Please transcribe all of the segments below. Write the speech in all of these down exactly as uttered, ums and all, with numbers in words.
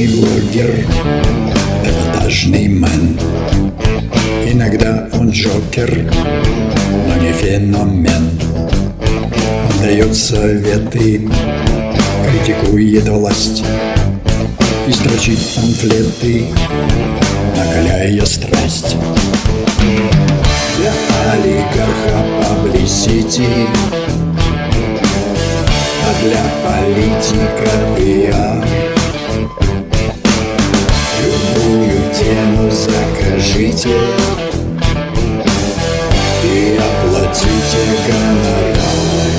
Обычный блогер, эпатажный мэн. Иногда он джокер, но не феномен. Он дает советы, критикует власть и строчит памфлеты, накаляя страсть. Для олигарха паблисити, а для политика пиар. Любую тему закажите и оплатите гонорар.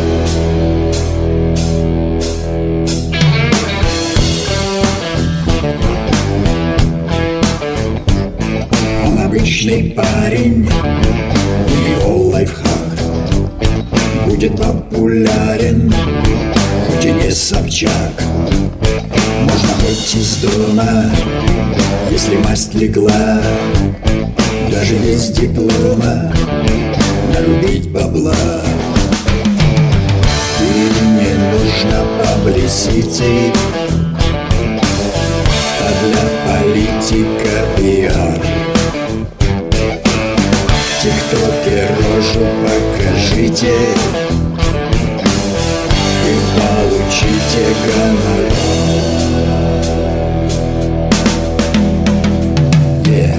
Он обычный парень, его лайфхак будет популярен, хоть и не Собчак. Можно хоть из дома, если масть легла, даже без диплома нарубить бабла. И не нужно паблисити, а для политика пиар. В ТикТоке рожу покажите и получите гонорар. Yeah.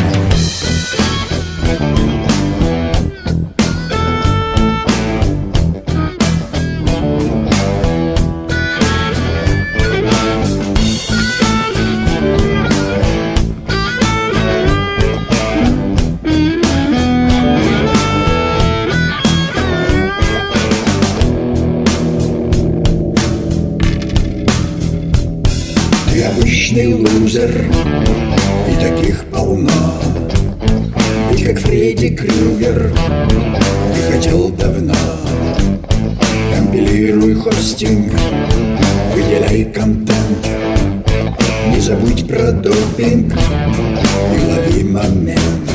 Ты обычный лузер, и таких полно. Ведь как Фредди Крюгер ты хотел давно. Компилируй хостинг, выделяй контент, не забудь про допинг и лови момент.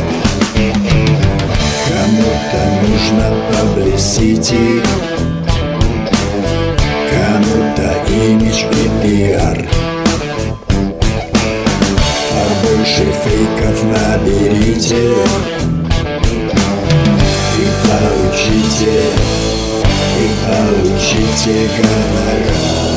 Кому-то нужно паблисити, кому-то имидж и пиар. Больше фейков наберите и получите, и получите гонорар.